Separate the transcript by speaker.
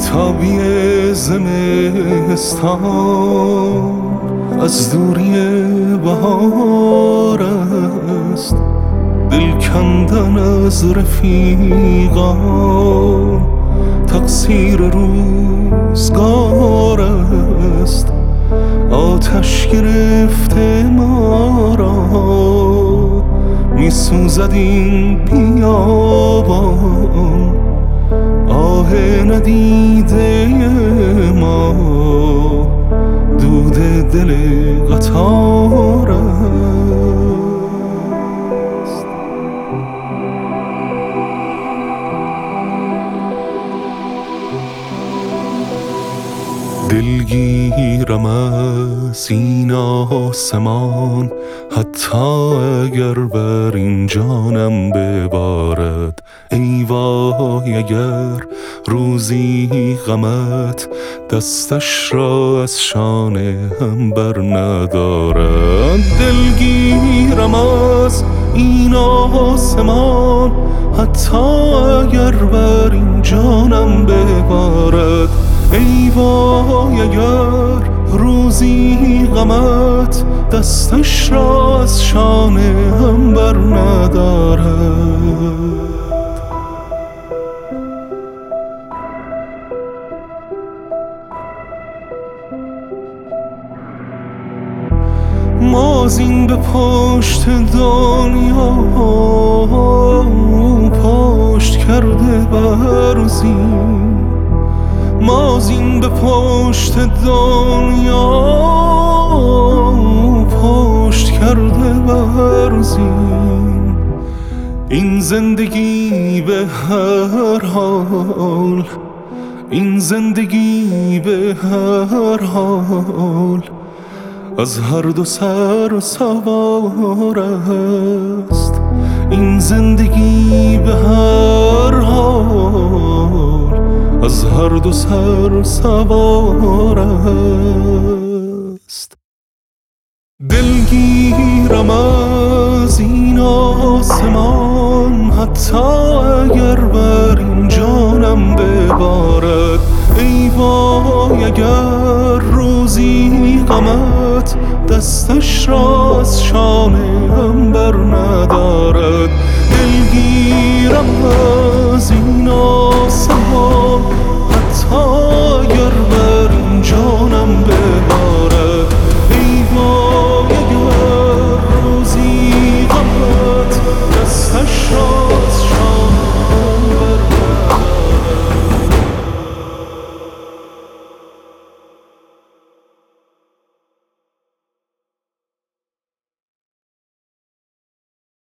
Speaker 1: بیتابی زمستان از دوری بهار است، دل کندن از رفیقان تقصیر روزگار است. آتش گرفته ما را میسوزد این بیابان، آه ندیده ما دود دل قطار است. دلگیرم از این آسمان، حتی اگر بر این جانم ببارد. ای وای اگر روزی غمت دستش را از شانه هم بر ندارد. دلگیرم از این آسمان، حتی اگر بر این جانم ببارد. ای وای اگر روزی غمت دستش را از شانه هم بر ندارد. ما زین به پشت دنیا پشت کرده برزیم، ما زین به پشت دنیا پشت کرده برزیم. این زندگی به هر حال، این زندگی به هر حال از هر دو سر سوار است. این زندگی به هر حال از هر دو سر سوار است. دلگیرم از این آسمان، حتی اگر بر این جانم ببارد. ای وای اگر روزی غمت دستش را از شانه هم بر ندارد. دلگیرم از این آسمان، حتی